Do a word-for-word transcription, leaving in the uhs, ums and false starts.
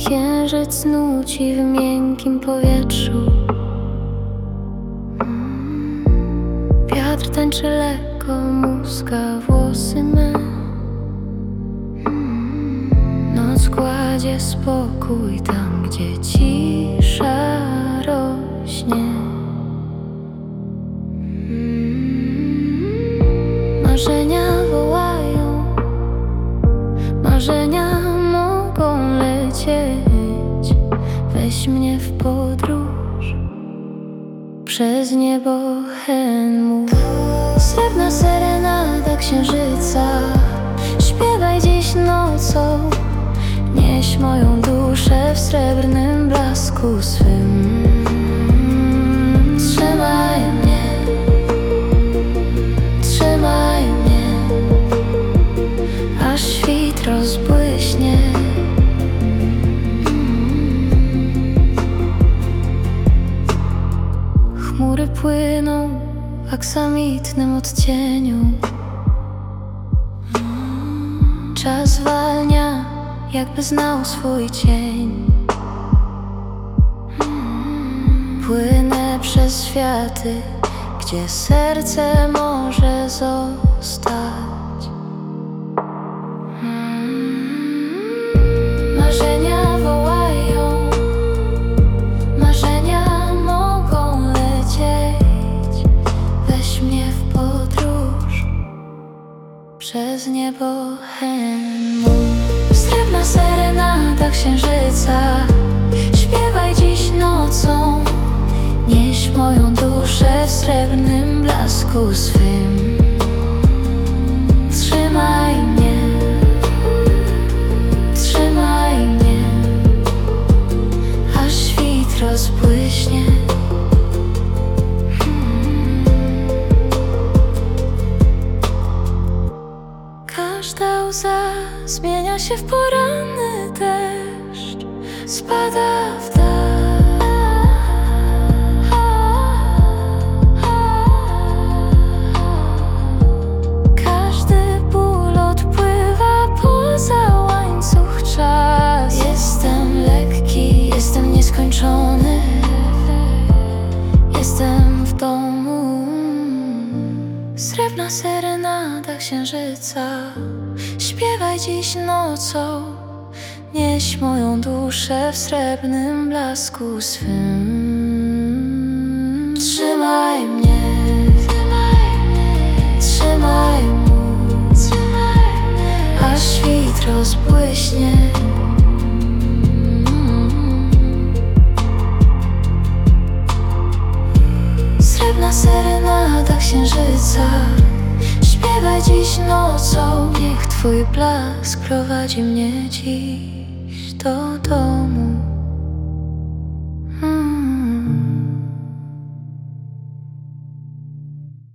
Księżyc nuci w miękkim powietrzu. Wiatr tańczy lekko, muska włosy me. Noc kładzie spokój tam, gdzie cisza rośnie. Marzenia wołają, marzenia mogą lecieć. Weź mnie w podróż przez niebo hen. Srebrna serenada księżyca, śpiewaj dziś nocą. Nieś moją duszę w srebrnym blasku swym. Trzymaj mnie, trzymaj mnie, aż świt rozbłyśnie. Chmury płyną w aksamitnym odcieniu. Czas zwalnia, jakby znał swój cień. Płynę przez światy, gdzie serce może zostać. Marzenia wołają, marzenia mogą lecieć. Weź mnie w podróż przez niebo hen. Srebrna serenada księżyca, śpiewaj dziś nocą. Nieś moją duszę w srebrnym blasku swym. Trzymaj mnie, trzymaj mnie, aż świt rozbłyśnie. Każda łza zmienia się w poranny deszcz, spada w dal. Każdy ból odpływa poza łańcuch czas. Jestem lekki, jestem nieskończony, jestem w domu. Srebrna serenada księżyca, śpiewaj dziś nocą. Nieś moją duszę w srebrnym blasku swym. Trzymaj mnie, trzymaj mój, aż świt rozbłyśnie. Srebrna serenada księżyca, śpiewaj dziś nocą. Niech twój blask prowadzi mnie dziś do domu.